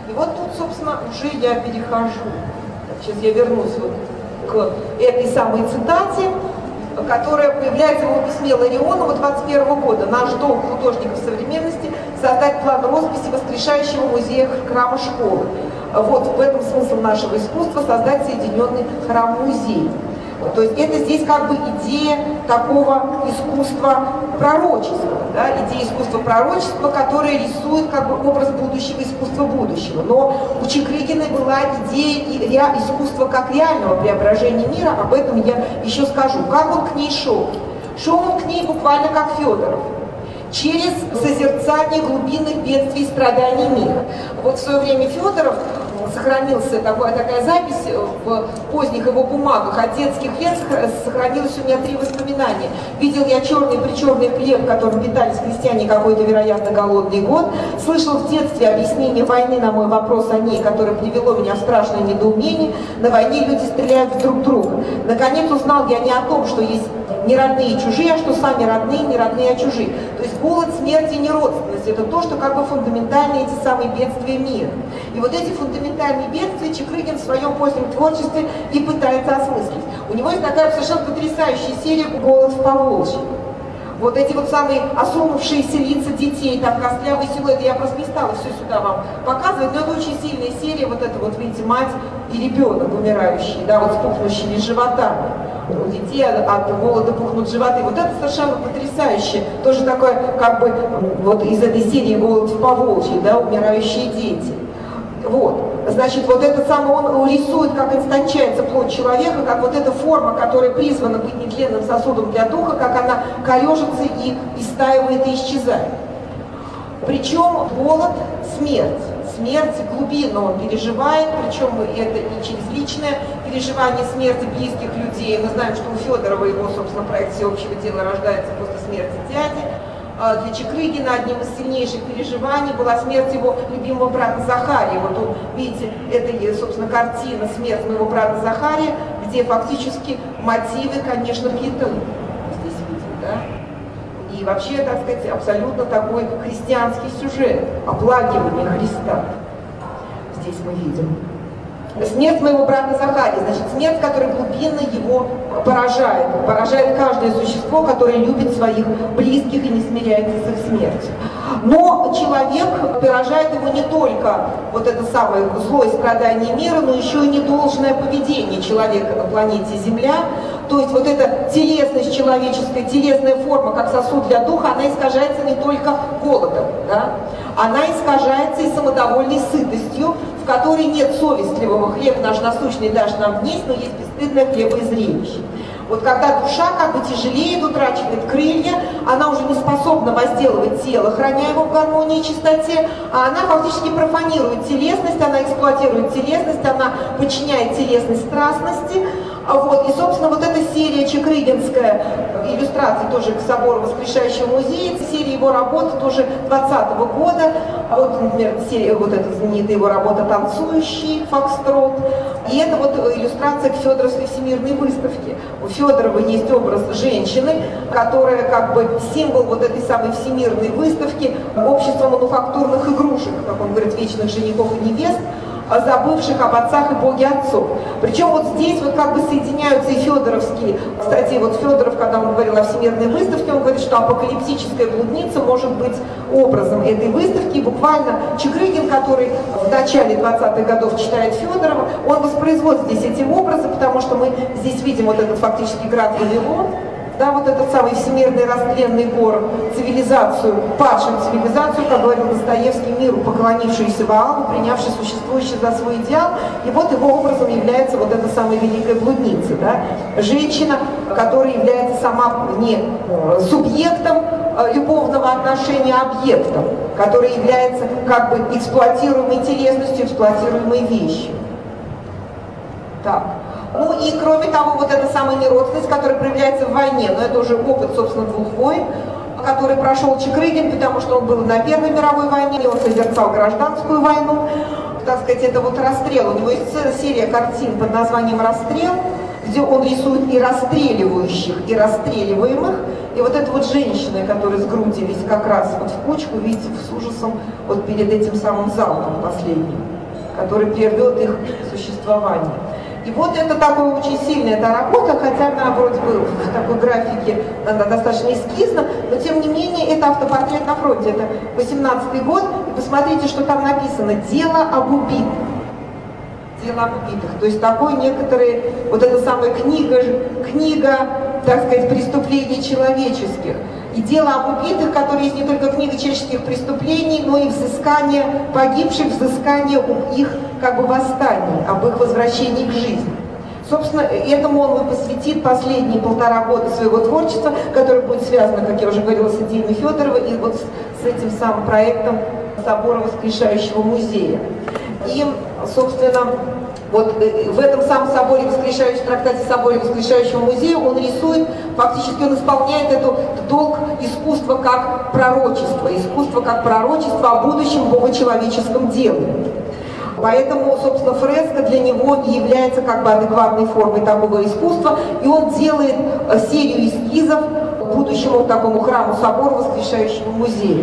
И вот тут, собственно, уже я перехожу. Сейчас я вернусь вот к этой самой цитате, которая появляется в его письме Ларионову 21 года. «Наш долг художников современности – создать план росписи воскрешающего музея храма школы. Вот в этом смысл нашего искусства – создать соединенный храм-музей». То есть это здесь как бы идея такого искусства пророчества, да, идея искусства пророчества, которая рисует как бы образ будущего, искусства будущего. Но у Чикрыгиной была идея искусства как реального преображения мира, об этом я еще скажу. Как он к ней шел? Шел он к ней буквально как Федоров, через созерцание глубинных бедствий и страданий мира. Вот в свое время Федоров, сохранился такая запись в поздних его бумагах, от детских лет сохранилось у меня 3 воспоминания. Видел я черный-причерный хлеб, которым питались крестьяне какой-то, вероятно, голодный год. Слышал в детстве объяснение войны на мой вопрос о ней, которое привело меня в страшное недоумение. На войне люди стреляют друг в друга. Наконец узнал я не о том, что есть не родные и чужие, а что сами родные, не родные, а чужие. То есть голод, смерть и неродственность – это то, что как бы фундаментальные эти самые бедствия мира. И вот эти фундаментальные бедствия Чикрыгин в своем позднем творчестве и пытается осмыслить. У него есть такая совершенно потрясающая серия «Голод в Поволжье». Вот эти вот самые осунувшиеся лица детей, там костлявые силуэты, я просто не стала все сюда вам показывать, но это очень сильная серия, вот это вот, видите, мать и ребенок умирающий, да, вот с пухнущими животами. У детей от голода пухнут животы. Вот это совершенно потрясающе. Тоже такое, как бы, вот из этой серии «Голод в Поволжье», да, умирающие дети. Вот. Значит, вот это самое, он рисует, как истончается плоть человека, как вот эта форма, которая призвана быть нетленным сосудом для духа, как она корежится и истаивает и исчезает. Причем голод – смерть. Смерть глубинно он переживает, причем это и через личное переживание смерти близких людей. Мы знаем, что у Федорова его, собственно, проект «Всеобщего дела» рождается после смерти дяди. Для Чикрыгина одним из сильнейших переживаний была смерть его любимого брата Захария. Вот он, видите, это, собственно, картина «Смерть моего брата Захария», где фактически мотивы, конечно, Петры. Здесь видим, да? И вообще, так сказать, абсолютно такой христианский сюжет, оплакивание Христа. Здесь мы видим. Смерть моего брата Захария, значит, смерть, которая глубинно его поражает каждое существо, которое любит своих близких и не смиряется с их смертью. Но человек поражает его не только вот это самое зло и страдание мира, но еще и недолжное поведение человека на планете Земля. То есть вот эта телесность человеческая, телесная форма, как сосуд для духа, она искажается не только голодом, да? Она искажается и самодовольной сытостью, в которой нет совестливого: хлеб наш насущный дашь нам вниз, но есть бесстыдное хлебоизрелище. Вот когда душа как бы тяжелеет, утрачивает крылья, она уже не способна возделывать тело, храня его в гармонии и чистоте, а она фактически профанирует телесность, она эксплуатирует телесность, она подчиняет телесность страстности. Вот. И, собственно, вот эта серия чикрыгинская, иллюстрации тоже к собору Воскрешающего музея, серия его работ тоже 20-го года. Вот, например, серия, вот эта знаменитая его работа «Танцующий фокстрот». И это вот иллюстрация к Федоровской всемирной выставке. У Федорова есть образ женщины, которая как бы символ вот этой самой всемирной выставки, общества мануфактурных игрушек, как он говорит, вечных женихов и невест, забывших об отцах и боге отцов. Причем вот здесь вот как бы соединяются и федоровские. Кстати, вот Федоров, когда он говорил о всемирной выставке, он говорит, что апокалиптическая блудница может быть образом этой выставки. И буквально Чикрыгин, который в начале 20-х годов читает Федорова, он воспроизводит здесь эти образы, потому что мы здесь видим вот этот фактически град Вавилон, да, вот этот самый всемирный растленный город, цивилизацию, падшую цивилизацию, как говорил Достоевский, миру, поклонившуюся Ваалу, принявший существующий за свой идеал. И вот его образом является вот эта самая великая блудница, да? Женщина, которая является сама не субъектом любовного отношения, а объектом, которая является как бы эксплуатируемой телесностью, эксплуатируемой вещью. Так. Ну и кроме того, вот эта самая неродственность, которая проявляется в войне, но это уже опыт, собственно, 2 войн, который прошел Чикрыгин, потому что он был на Первой мировой войне, и он созерцал гражданскую войну, так сказать, это вот расстрел. У него есть целая серия картин под названием «Расстрел», где он рисует и расстреливающих, и расстреливаемых, и вот эта вот женщина, которые сгрудились как раз вот в кучку, видите, с ужасом вот перед этим самым залпом последним. который прервет их существование. И вот это такая очень сильная эта работа, хотя она вроде бы в такой графике она достаточно эскизна, но тем не менее это автопортрет на фронте, это 18-й год, и посмотрите, что там написано: «Дело об убитых». Дело об убитых. То есть такой некоторые, вот эта самая книга, так сказать, преступлений человеческих. И дело об убитых, которое есть не только книга человеческих преступлений, но и взыскание погибших, взыскание их как бы восстаний, об их возвращении к жизни. Собственно, этому он посвятит последние 1,5 года своего творчества, которое будет связано, как я уже говорила, с идеями Федорова и вот с этим самым проектом собора Воскрешающего музея. И, собственно, вот в этом самом соборе Воскрешающего, трактате соборе Воскрешающего музея он рисует, фактически он исполняет этот долг искусства как пророчество о будущем богочеловеческом деле. Поэтому, собственно, фреска для него и является как бы адекватной формой такого искусства, и он делает серию эскизов к будущему такому храму собора Воскрешающего музея.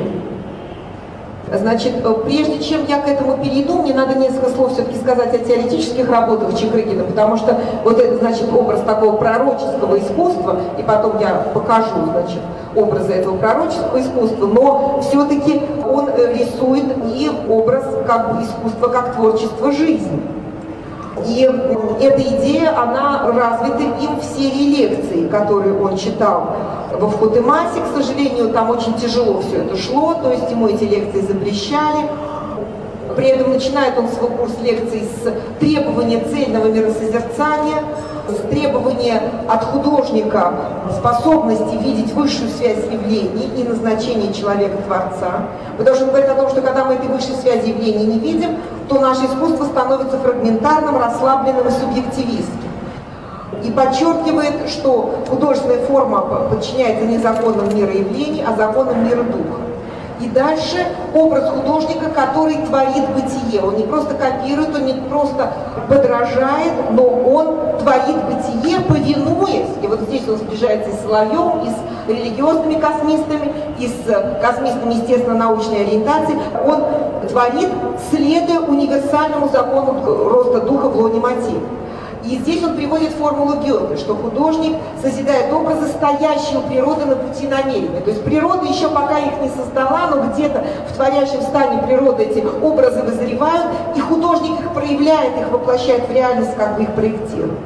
Значит, прежде чем я к этому перейду, мне надо несколько слов все-таки сказать о теоретических работах Чикрыгина, потому что вот это, значит, образ такого пророческого искусства, и потом я покажу, значит, образы этого пророческого искусства, но все-таки он рисует и образ как бы искусства как творчество жизни. И эта идея, она развита им в серии лекций, которые он читал во Вхотемасе. К сожалению, там очень тяжело все это шло, то есть ему эти лекции запрещали. При этом начинает он свой курс лекций с требования цельного миросозерцания, с требования от художника способности видеть высшую связь явлений и назначение человека-творца. Потому что он говорит о том, что когда мы этой высшей связи явлений не видим, то наше искусство становится фрагментарным, расслабленным и субъективистским. И подчеркивает, что художественная форма подчиняется не законам мира явлений, а законам мира духа. И дальше образ художника, который творит бытие. Он не просто копирует, он не просто подражает, но он творит бытие, повинуясь. И вот здесь он сближается и с Соловьевым, и с религиозными космистами, и с космистами естественно-научной ориентации. Он творит, следуя универсальному закону роста духа в лоне материи. И здесь он приводит формулу Гёте, что художник созидает образы, стоящие у природы на пути намерения. То есть природа еще пока их не создала, но где-то в творящем стане природы эти образы вызревают, и художник их проявляет, их воплощает в реальность, как бы их проектирует.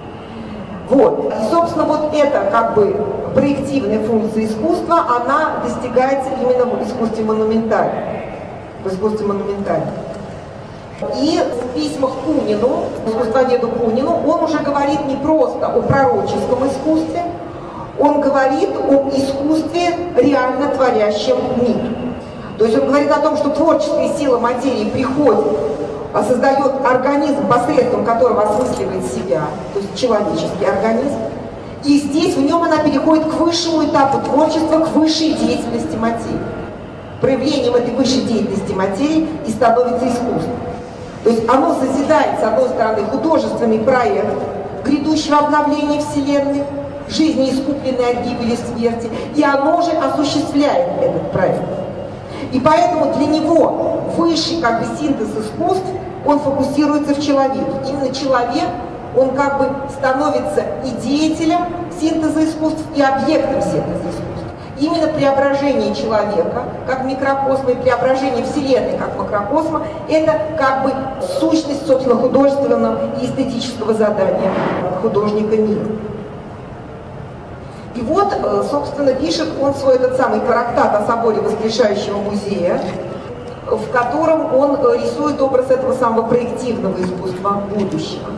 Вот. И, собственно, вот эта как бы проективная функция искусства, она достигается именно в искусстве монументальном. И в письмах Кунину, искусствоведу Кунину, он уже говорит не просто о пророческом искусстве, он говорит об искусстве, реально творящем мир. То есть он говорит о том, что творческая сила материи приходит, создает организм, посредством которого осмысливает себя, то есть человеческий организм, и здесь в нем она переходит к высшему этапу творчества, к высшей деятельности материи. Проявлением этой высшей деятельности материи и становится искусство. То есть оно созидает, с одной стороны, художественный проект грядущего обновления Вселенной, жизни, искупленной от гибели и смерти, и оно же осуществляет этот проект. И поэтому для него высший как бы синтез искусств, он фокусируется в человеке. Именно человек, он как бы становится и деятелем синтеза искусств, и объектом синтеза искусств. Именно преображение человека, как микрокосма, и преображение Вселенной, как макрокосма, это как бы сущность, собственно, художественного и эстетического задания художника мира. И вот, собственно, пишет он свой этот самый трактат о соборе Воскрешающего музея, в котором он рисует образ этого самого проективного искусства будущего.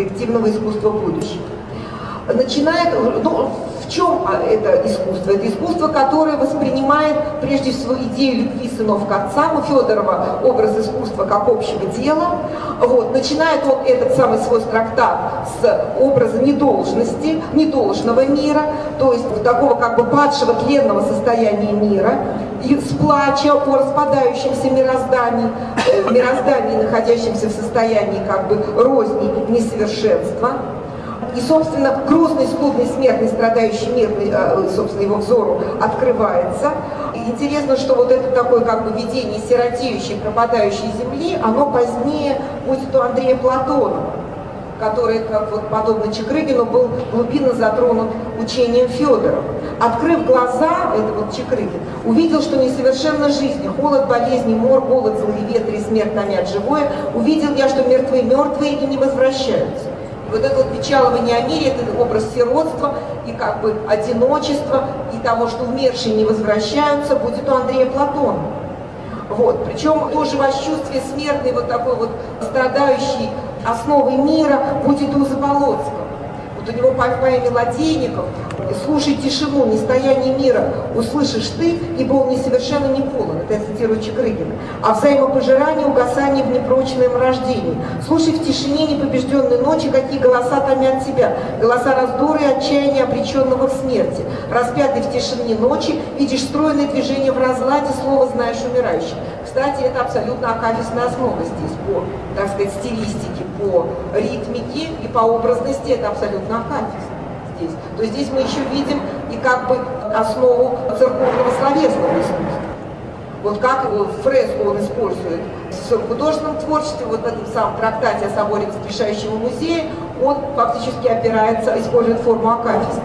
Начинает, в чем это искусство? Это искусство, которое воспринимает прежде всего идею любви сынов к отцам, у Федорова образ искусства как общего дела. Вот. Начинает он этот самый свой трактат с образа недолжности, недолжного мира, то есть такого как бы падшего тленного состояния мира, и с плача о распадающемся мироздании, находящемся в состоянии как бы розни, несовершенства. И, собственно, грустный, скудный, смертный, страдающий мир, собственно, его взору открывается. интересно, что вот это такое как бы видение сиротеющей, пропадающей земли, оно позднее будет у Андрея Платонова, который, как вот подобно Чекрыгину, был глубинно затронут учением Федорова. Открыв глаза, это вот Чекрыгин, увидел, что несовершенна жизнь, холод, болезни, мор, голод, злые ветры и смерть томят живое. Увидел я, что мертвые и не возвращаются. И вот это вот печалование о мире, это образ сиротства и как бы одиночества, и того, что умершие не возвращаются, будет у Андрея Платонова. Вот. Причем тоже восчувствие смертной, вот такой вот страдающей основой мира будет у Заболоцкого. Вот у него по поэме «Ладейников» «Слушай тишину, нестояние мира, услышишь ты, ибо он несовершенно не полон». Это я цитирую Чекрыгина. «А взаимопожирание, угасание в непрочном рождении. Слушай в тишине непобежденной ночи, какие голоса томят тебя. Голоса раздора и отчаяния обреченного к смерти. Распятый в тишине ночи, видишь стройное движение в разладе, слово знаешь умирающих». Кстати, это абсолютно акафистная основа здесь по, так сказать, стилистике, по ритмике и по образности. Это абсолютно акафист здесь. То есть здесь мы еще видим и как бы основу церковного словесного искусства. Вот как фреску он использует в художественном творчестве, вот в этом самом трактате о соборе Воскрешающего музея, он фактически опирается, использует форму акафиста.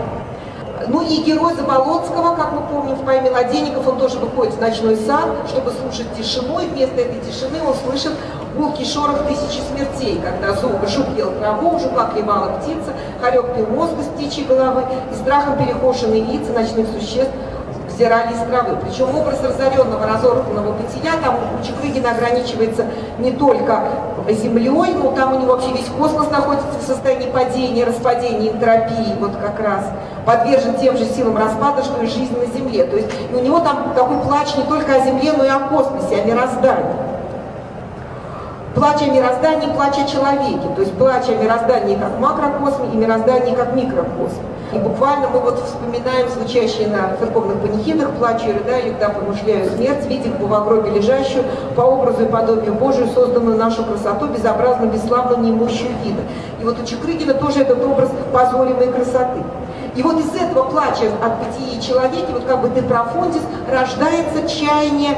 Ну и герой Заболоцкого, как мы помним в поэме «Ладейников», он тоже выходит в ночной сад, чтобы слушать тишину, и вместо этой тишины он слышит гулкий шорох тысячи смертей, когда жук ел траву, жука клевала птица, хорек пил мозг из птичьей головы, и страхом перекошенные лица ночных существ взирали из травы. Причем образ разоренного, разорванного бытия, там у Чекрыгина ограничивается не только землей, но там у него вообще весь космос находится в состоянии падения, распадения, энтропии, вот как раз подвержен тем же силам распада, что и жизнь на Земле. То есть у него там такой плач не только о Земле, но и о космосе, о мироздании. Плач о мироздании, плач о человеке. То есть плач о мироздании как макрокосме и мироздании как микрокосме. И буквально мы вот вспоминаем звучащие на церковных панихидах «Плачу и рыдаю, когда помышляю смерть, видя в гробе лежащую, по образу и подобию Божию, созданную нашу красоту, безобразно, бесславно, неимущую вида». И вот у Чекрыгина тоже этот образ позоримой красоты. И вот из этого плача от бытия человека, вот как бы де профундис, рождается чаяние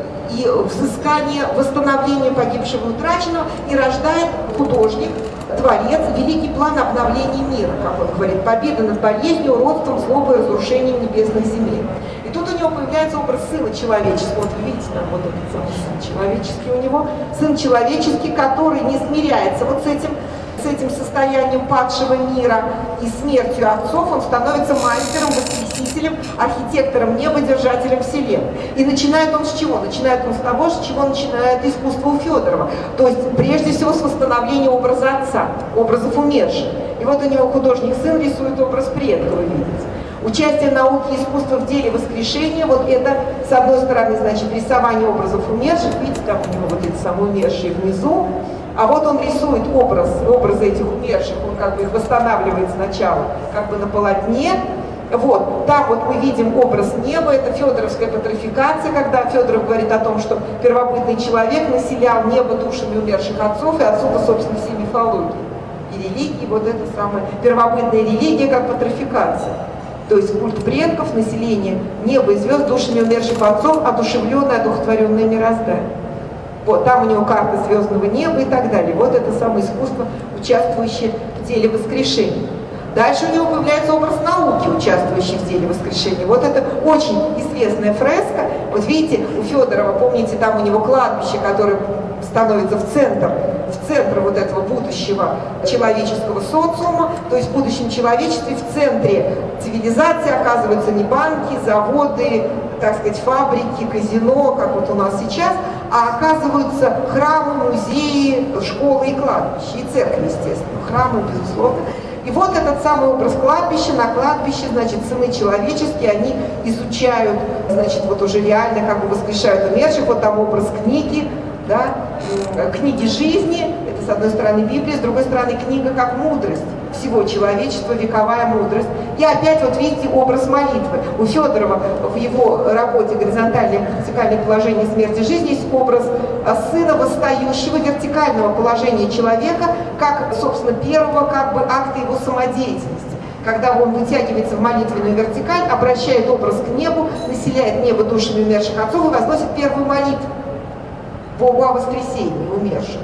и взыскание, восстановление погибшего и утраченного, и рождает художник, творец, великий план обновления мира, как он говорит, победа над болезнью, уродством, злобой, разрушением небесных земель. И тут у него появляется образ сына человеческого. Вот вы видите, там вот этот самый сын человеческий у него, сын человеческий, который не смиряется вот с этим состоянием падшего мира и смертью отцов, он становится мастером, воскресителем, архитектором неба, держателем вселенной. И начинает он с чего? Начинает он с того, с чего начинает искусство у Федорова. То есть, прежде всего, с восстановления образа отца, образов умерших. И вот у него художник-сын рисует образ предка, вы видите. Участие науки и искусства в деле воскрешения, вот это, с одной стороны, значит, рисование образов умерших, видите, там у него вот эти самые умершие внизу, а вот он рисует образы этих умерших, он как бы их восстанавливает сначала, как бы на полотне. Вот, там вот мы видим образ неба, это федоровская патрофикация, когда Федоров говорит о том, что первобытный человек населял небо душами умерших отцов, и отсюда, собственно, все мифологии и религии, вот это самая первобытная религия как патрофикация. То есть культ предков, население неба и звезд душами умерших отцов, одушевленное, одухотворенное мироздание. Вот, там у него карта звездного неба и так далее. Вот это самое искусство, участвующее в деле воскрешения. Дальше у него появляется образ науки, участвующий в деле воскрешения. Вот это очень известная фреска. Вот видите, у Федорова, помните, там у него кладбище, которое становится в центр вот этого будущего человеческого социума. То есть в будущем человечестве в центре цивилизации оказываются не банки, заводы, так сказать, фабрики, казино, как вот у нас сейчас, а оказываются храмы, музеи, школы и кладбища, и церкви, естественно, храмы, безусловно. И вот этот самый образ кладбища, на кладбище, значит, сыны человеческие, они изучают, значит, вот уже реально как бы воскрешают умерших, вот там образ книги, да, книги жизни, это с одной стороны Библия, с другой стороны книга как мудрость всего человечества, вековая мудрость. И опять вот видите образ молитвы. У Федорова в его работе «Горизонтальное и вертикальное положение смерти и жизни» есть образ сына восстающего вертикального положения человека, как, собственно, первого как бы акта его самодеятельности. когда он вытягивается в молитвенную вертикаль, обращает образ к небу, населяет небо душами умерших отцов и возносит первую молитву Богу о воскресении умерших.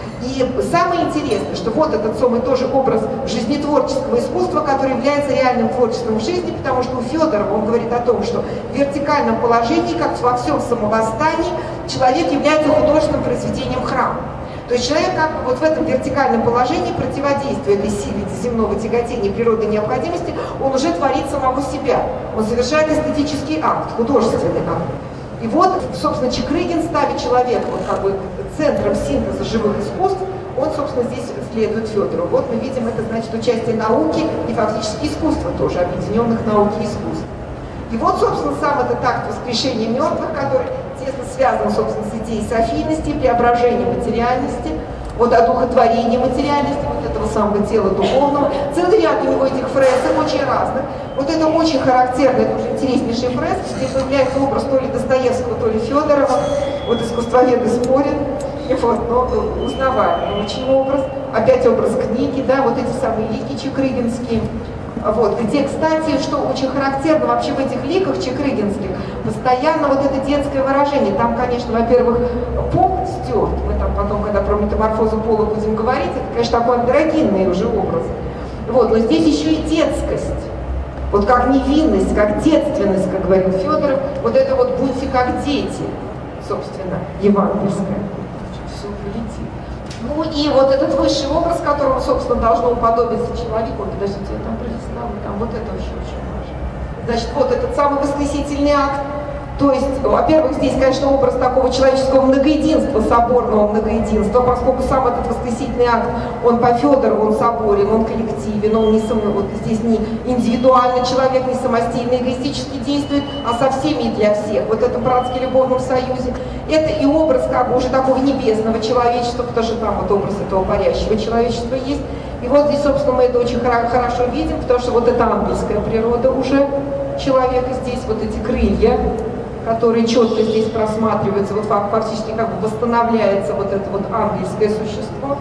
И самое интересное, что вот этот самый тоже образ жизнетворческого искусства, который является реальным творчеством в жизни, потому что у Федорова он говорит о том, что в вертикальном положении, как во всем самовосстании, человек является художественным произведением храма. То есть человек как бы вот в этом вертикальном положении, противодействуя этой силе земного тяготения природной необходимости, он уже творит самого себя. Он совершает эстетический акт, художественный акт. И вот, собственно, Чекрыгин ставит человека вот как бы центром синтеза живых искусств, он, собственно, здесь следует Федору. Вот мы видим, это значит участие науки и фактически искусства тоже, объединенных науки и искусств. И вот, собственно, сам этот акт воскрешения мертвых, который тесно связан, собственно, с идеей софийности, преображения материальности, вот одухотворения материальности, вот этого самого тела духовного. Целый ряд у него этих фресок, очень разных. Вот это очень характерно, это уже интереснейшие фрески. Здесь появляется образ то ли Достоевского, то ли Федорова. Вот искусствоведы спорят. И вот, но узнаваемый очень образ. Опять образ книги, да, вот эти самые лики чекрыгинские. Вот, где, кстати, что очень характерно вообще в этих ликах чекрыгинских, постоянно вот это детское выражение. Там, конечно, во-первых, пол стерт. Мы там потом, когда про метаморфозу пола будем говорить, это, конечно, такой андрогинный уже образ. Вот, но здесь еще и детскость. Вот как невинность, как детственность, как говорил Федоров, вот это вот будьте как дети, собственно, евангельское. Все полетит. Ну и вот этот высший образ, которому, собственно, должно уподобиться человеку, подождите, я там пролистала, там вот это вообще очень важно. Значит, вот этот самый воскресительный акт. То есть, во-первых, здесь, конечно, образ такого человеческого многоединства, соборного многоединства, поскольку сам этот воскресительный акт, он по Федорову, он соборен, он коллективен, он не вот здесь не индивидуально человек, не самостийно, эгоистически действует, а со всеми и для всех. Вот это братский любовном союзе. Это и образ как бы уже такого небесного человечества, потому что там вот образ этого парящего человечества есть. И вот здесь, собственно, мы это очень хорошо видим, потому что вот это ангельская природа уже человека здесь, вот эти крылья, которые четко здесь просматриваются, вот фактически как бы восстанавливается вот это вот ангельское существо.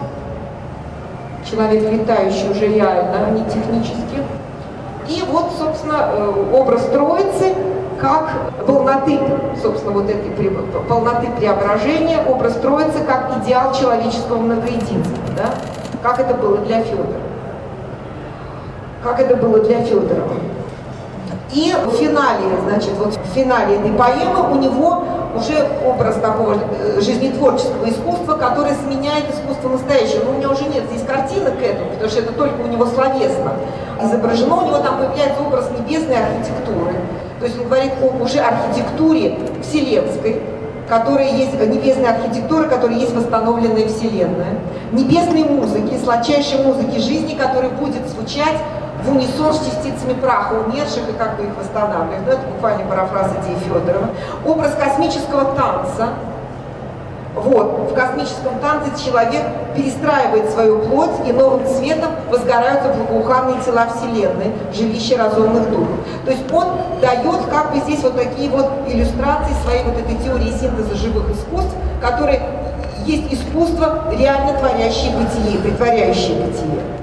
Человек летающий уже реально, а не технически. И вот, собственно, образ Троицы, как полноты, собственно, вот этой полноты преображения, образ Троицы как идеал человеческого многоединства, да? Как это было для Федора. Как это было для Федорова. И в финале, значит, вот в финале этой поэмы у него уже образ такого жизнетворческого искусства, которое сменяет искусство настоящего. Но у него уже нет здесь картинок к этому, потому что это только у него словесно изображено. У него там появляется образ небесной архитектуры. То есть он говорит об уже архитектуре вселенской, которая есть, небесной архитектуры, которая есть восстановленная Вселенная. Небесной музыки, сладчайшей музыки жизни, которая будет звучать в унисон с частицами праха умерших и как бы их восстанавливать. Ну, это буквально парафраз идеи Федорова. Образ космического танца. Вот, в космическом танце человек перестраивает свою плоть, и новым цветом возгораются благоуханные тела Вселенной, жилища разумных духов. То есть он дает как бы здесь вот такие вот иллюстрации своей вот этой теории синтеза живых искусств, которые есть искусство, реально творящее бытие, притворяющее бытие.